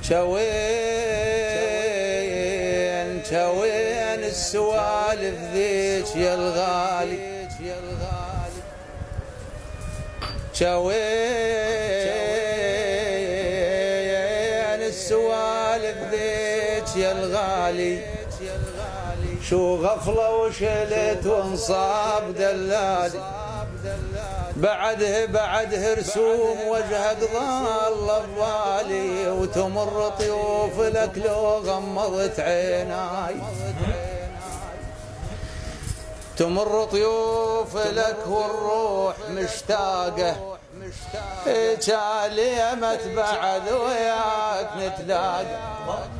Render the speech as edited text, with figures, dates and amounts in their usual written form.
شوين السوالف ذيك يا الغالي، شوين السوالف ذيك يا الغالي، شو غفلة وشلت وانصاب دلالي، بعده رسوم وجهك ظل ببالي، وتمر طيوف لك لو غمضت عيناي، تمر طيوف لك والروح مشتاقة، كاليمت بعد وياك نتلاقى.